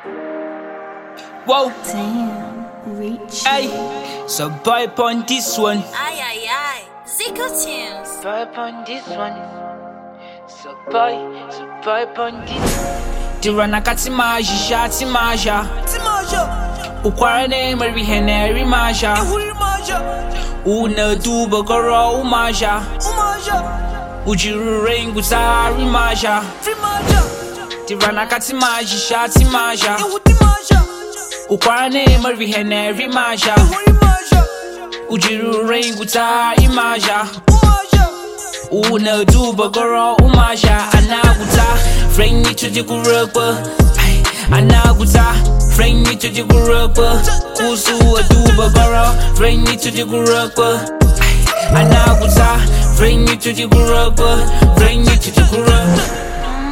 Whoa, Damn, reach. ay, so boy on this one. Aïe aïe aïe, Zico Tunes. Boy on this one. So boy on this. Tirana katimaja, shatimaja. Ukwara ne mari heneri maja. Una duba goro umaja. Ujiru rengu zari maja. Tirana katimaja, shatimaja. Ukwara ne mari heneri maja. Ujiru rengu zari maja. Una duba goro umaja. Anaguta, friend me to the gurukba. Anaguta, friend me to the gurukba. Kusu a duba goro, friend me to the gurukba. Anaguta, friend me to the gurukba, friend me to the gurukba.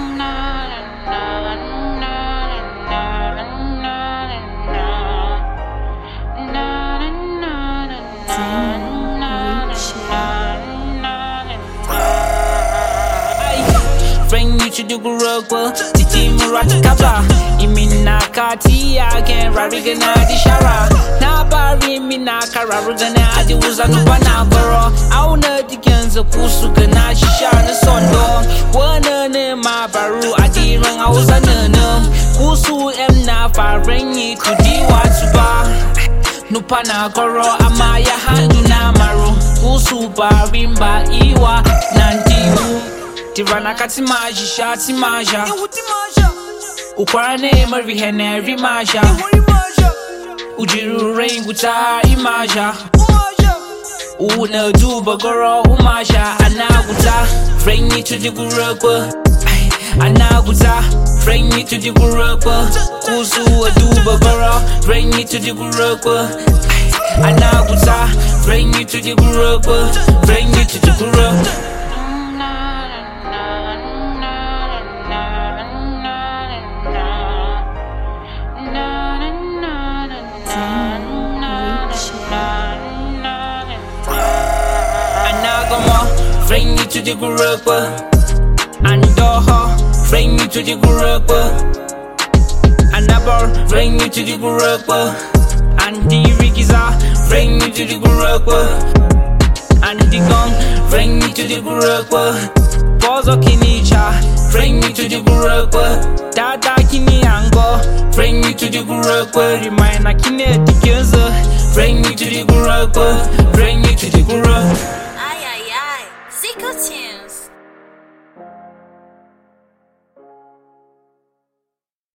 Bring me to the gurukba, titi murati kaba. Imina kati again, rarigana di shara. Na bari mina kararugana adi uzanu bana goro. Auna di genza kusuka na shisha na sondo. Wana ne ma baru adi rang auzana nam. Kusu em na farengi to di watuba. Nupana goro amaya handu na maru. Kusu barimba iwa nandiu. Tirana katimaja, shatimaja. Ukwara ne mari heneri maja. Ujiru rengu zari maja. Una duba goro umaja. Anaguta, bring me to the gurukba. Anaguta, bring me to the gurukba. Kusu a duba goro, bring me to the gurukba. Anaguta, bring me to the gurukba, bring me to the gurukba. Bring me to the gurukba. Andoho, bring me to the gurukba. Anabor, bring me to the gurukba. Andi Rigiza, bring me to the gurukba. Andi Gong, bring me to the gurukba. Bozo Kinicha, bring me to the gurukba. Dada Kini Ango, bring me to the gurukba. Remind Akine Dikenza, bring me to the gurukba. Bring me to the gurukba.